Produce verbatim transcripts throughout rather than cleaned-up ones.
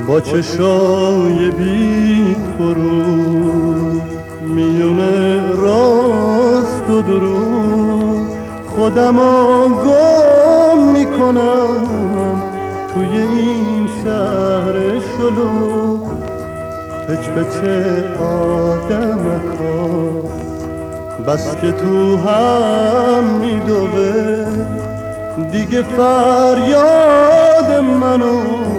با چشای بی فرو میونه راست و درو خودم گم میکنم توی این شهر شلو. پچ پچ آدمکا بس که تو هم میدوه دیگه فریاد منو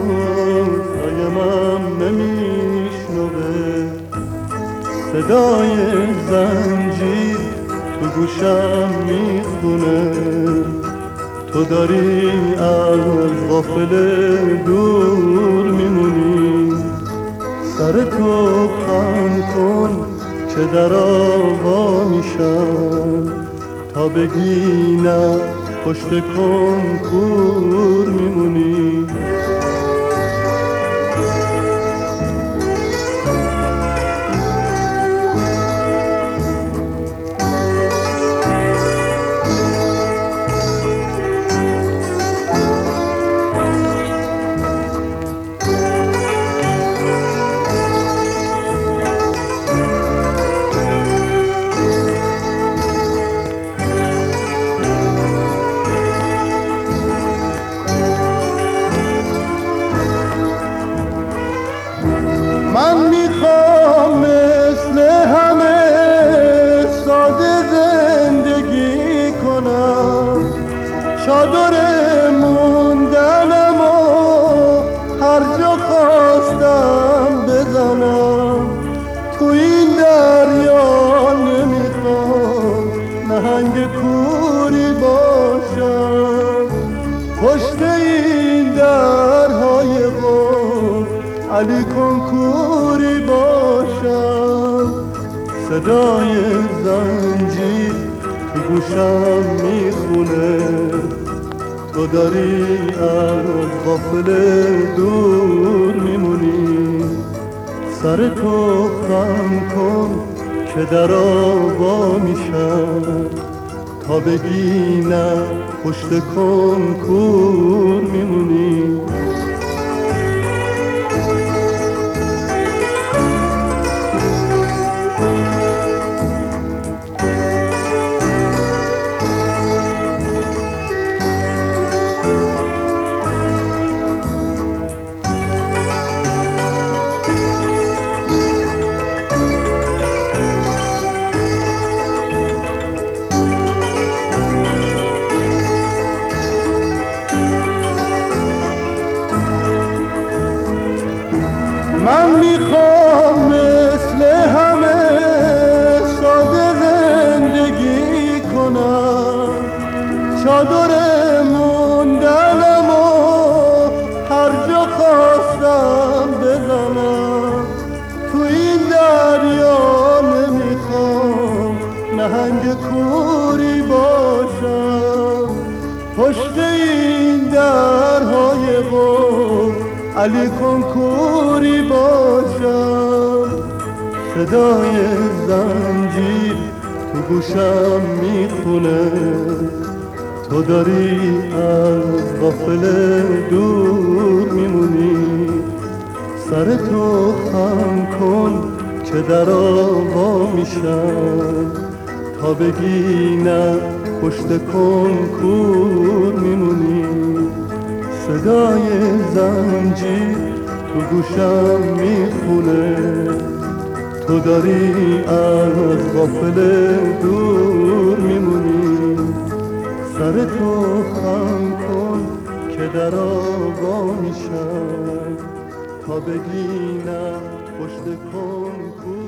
سایمم نمیشنوه. صدای زنجیر تو گوشم میخونه تو داری از غافل دور میمونی. سر تو خم کن که در آوا میشم تا بگی نه پشت کنکور میمونی. من میخوام مثل همه ساده زندگی کنم، چادر موندنم و هر جا خواستم بزنم. تو این دریا نمیخوام نهنگ کوری باشم، پشت این درهای قفل علی کنکوری باشم. صدای زنجیر تو گوشم میخونه تو داری از غافل دور میمونی. سر تو خم کن که در آوا میشم تا بگی نه پشت کنکور میمونی. من میخوام مثل همه ساده زندگی کنم، چادر موندنم و هر جا خواستم بزنم. تو این دریا نمیخوام نهنگ کوری باشم، پشت این درهای قفل علی کنکوری باشم. صدای زنجیر تو گوشم میخونه تو داری از غافل دور میمونی. سر تو خم کن که در آوا میشم تا بگی نه پشت کنکور میمونی. صدای زنجیر تو گوشم میخونه تو داری از غافل دور میمونی. سر تو خم کن که در آوا میشم تا بگی نه پشت کنکور